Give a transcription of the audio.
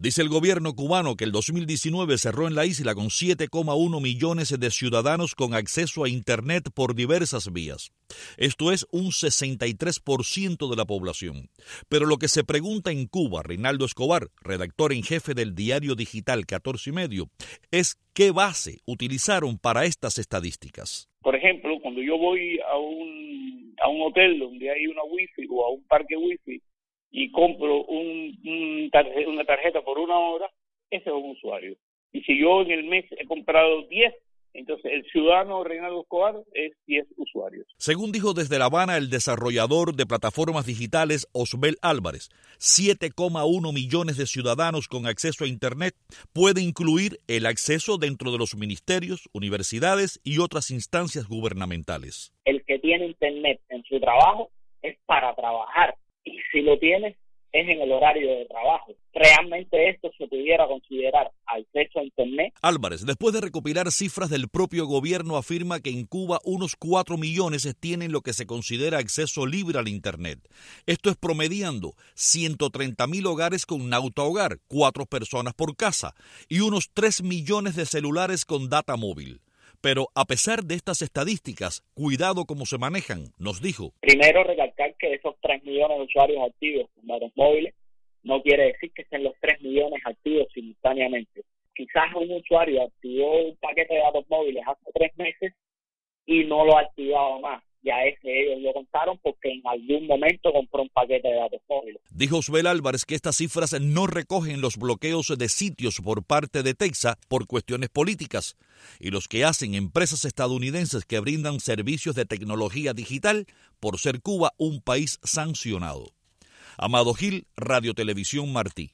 Dice el gobierno cubano que el 2019 cerró en la isla con 7,1 millones de ciudadanos con acceso a Internet por diversas vías. Esto es un 63% de la población. Pero lo que se pregunta en Cuba, Reinaldo Escobar, redactor en jefe del diario digital 14 y medio, es qué base utilizaron para estas estadísticas. Por ejemplo, cuando yo voy a un hotel donde hay una wifi o a un parque wifi y compro una tarjeta por 1 hora, ese es un usuario. Y si yo en el mes he comprado 10, entonces el ciudadano Reinaldo Escobar es 10 usuarios. Según dijo desde La Habana el desarrollador de plataformas digitales Osbel Álvarez, 7,1 millones de ciudadanos con acceso a Internet puede incluir el acceso dentro de los ministerios, universidades y otras instancias gubernamentales. El que tiene Internet en su trabajo es para trabajar. Y si lo tienes, es en el horario de trabajo. Realmente esto se pudiera considerar acceso a Internet. Álvarez, después de recopilar cifras del propio gobierno, afirma que en Cuba unos 4 millones tienen lo que se considera acceso libre al Internet. Esto es promediando 130.000 hogares con nautahogar, 4 personas por casa, y unos 3 millones de celulares con data móvil. Pero a pesar de estas estadísticas, cuidado cómo se manejan, nos dijo. Primero, recalcar que esos 3 millones de usuarios activos con datos móviles no quiere decir que estén los 3 millones activos simultáneamente. Quizás un usuario activó un paquete de datos móviles hace 3 meses y no lo ha activado más. Ya ellos lo contaron porque en algún momento compró un paquete de datos móviles. Dijo Osbel Álvarez que estas cifras no recogen los bloqueos de sitios por parte de Texas por cuestiones políticas y los que hacen empresas estadounidenses que brindan servicios de tecnología digital por ser Cuba un país sancionado. Amado Gil, Radio Televisión Martí.